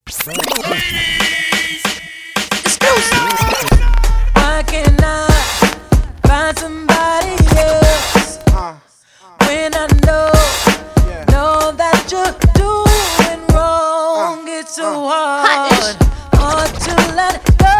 Why can't I find somebody else when I know that you're doing wrong? It's so hard to let go.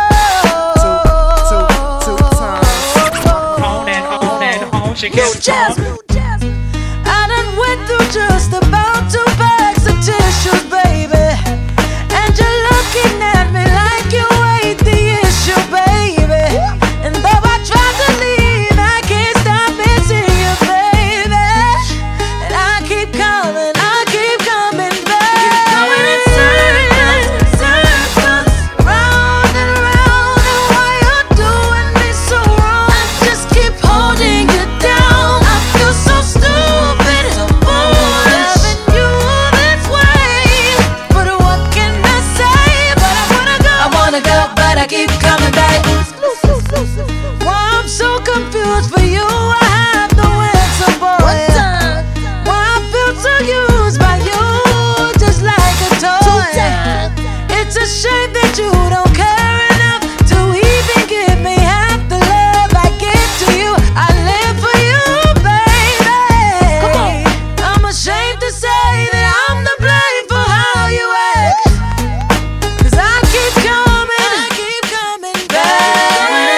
Two times. On and on, she kept on. I done went through just about 2 bags of tissues, baby, and you're looking at me like you ain't the issue, baby. And though I tried to leave, I can't stop missing you, baby. And I keep coming back. Going in circles, round and round. And why you're doing me so wrong? I just keep holding you down. I feel so stupid, loving you this way. But what can I say? But I wanna go, but I keep coming back. Why I'm so confused for you, I have no answer, boy. Why I feel so used by you, just like a toy. It's a shame that you don't care enough to even give me half the love I give to you. I live for you, baby. Come on. I'm ashamed to say that I'm to blame for how you act, 'cause I keep coming back.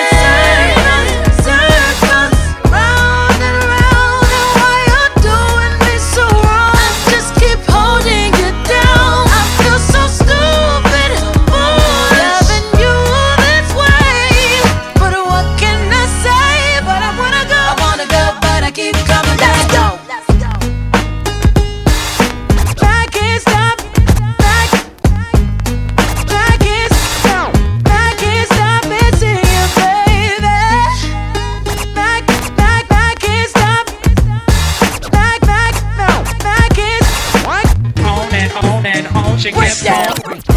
Circles, round and round. And why you're doing me so wrong? I just keep holding you down. I feel so stupid, loving you this way. But what can I say? But I wanna go, but I keep coming back. I can't stop, I can't stop missing you, baby. I can't stop, I can't. On and on, she kept on.